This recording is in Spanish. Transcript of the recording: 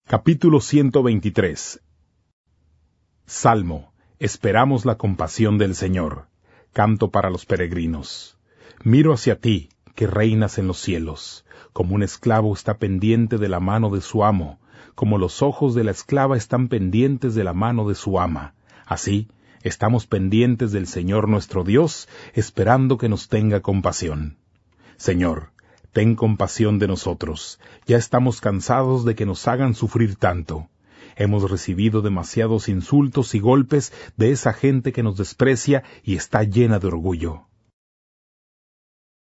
Capítulo 123. Salmo. Esperamos la compasión del Señor. Canto para los peregrinos. Miro hacia ti, que reinas en los cielos. Como un esclavo está pendiente de la mano de su amo, como los ojos de la esclava están pendientes de la mano de su ama. Así, estamos pendientes del Señor nuestro Dios, esperando que nos tenga compasión. Señor, ten compasión de nosotros. Ya estamos cansados de que nos hagan sufrir tanto. Hemos recibido demasiados insultos y golpes de esa gente que nos desprecia y está llena de orgullo.